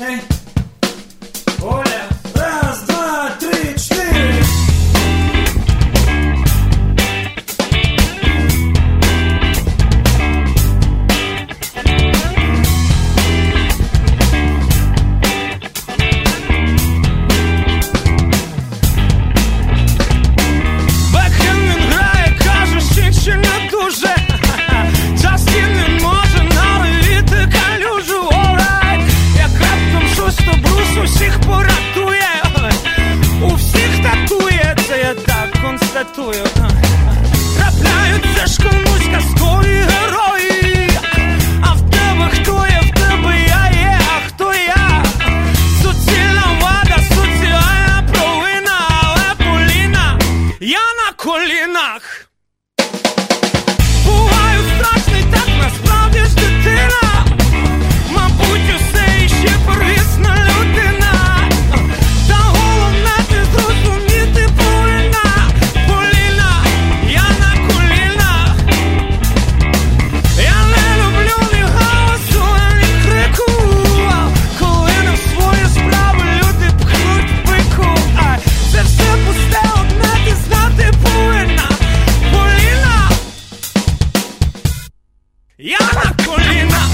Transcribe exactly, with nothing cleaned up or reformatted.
Ей, Оля, раз, два, три, чотири. Усіх поратує, у всіх татує, це я так констатую. Трапляються ж комусь казкові герої, а в тебе хто є, в тебе я є, а хто я? Суцільна вада, соціальна провина, але Поліна, я на колінах. Буваю страшний, так насправді ж дитина, мабуть усе іще первісна людина. Та головне ти зрозуміти повинна, Поліна, я на колінах. Я не люблю ні галасу, ні крику, коли не в свої справи люди пхнуть пику. Ай, це все пусте, одне ти знати повинна, Поліна, я на колінах.